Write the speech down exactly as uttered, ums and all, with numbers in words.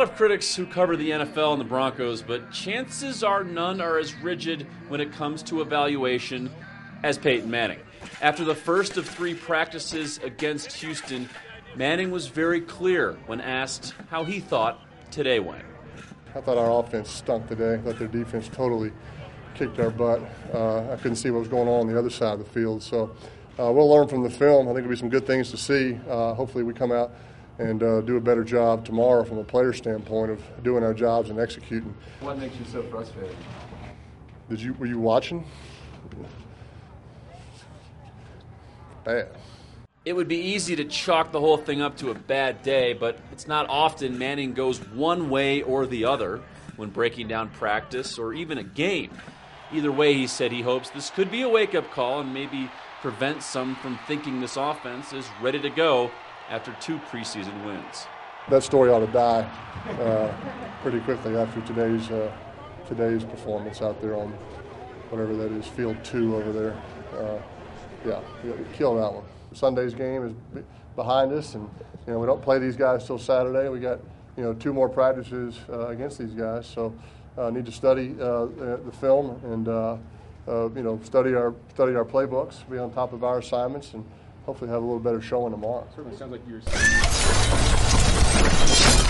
of critics who cover the N F L and the Broncos, but chances are none are as rigid when it comes to evaluation as Peyton Manning. After the first of three practices against Houston, Manning was very clear when asked how he thought today went. I thought our offense stunk today. I thought their defense totally kicked our butt. Uh, I couldn't see what was going on on the other side of the field. So uh, we'll learn from the film. I think there'll be some good things to see. Uh, hopefully we come out and uh, do a better job tomorrow from a player standpoint of doing our jobs and executing. What makes you so frustrated? Did you were you watching? Bad. It would be easy to chalk the whole thing up to a bad day, but it's not often Manning goes one way or the other when breaking down practice or even a game. Either way, he said he hopes this could be a wake-up call and maybe prevent some from thinking this offense is ready to go after two preseason wins. That story ought to die uh, pretty quickly after today's uh, today's performance out there on whatever that is, field two over there. Uh, yeah, kill that one. Sunday's game is behind us, and you know we don't play these guys till Saturday. We got you know two more practices uh, against these guys, so uh, need to study uh, the film and uh, uh, you know study our study our playbooks, be on top of our assignments, and hopefully have a little better showing tomorrow. Certainly sounds like you're.